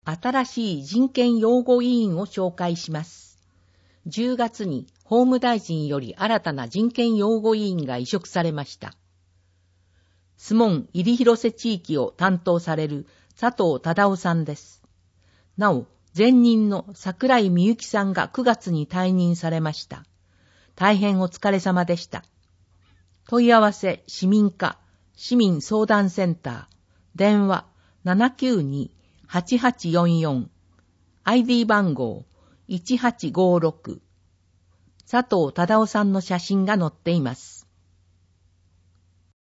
新しい人権擁護委員を紹介します。10月に法務大臣より新たな人権擁護委員が委嘱されました。スモン入広瀬地域を担当される佐藤忠夫さんです。なお、前任の桜井美幸さんが9月に退任されました。大変お疲れ様でした。問い合わせ市民課市民相談センター電話 792-8844 ID 番号1856佐藤忠夫さんの写真が載っています。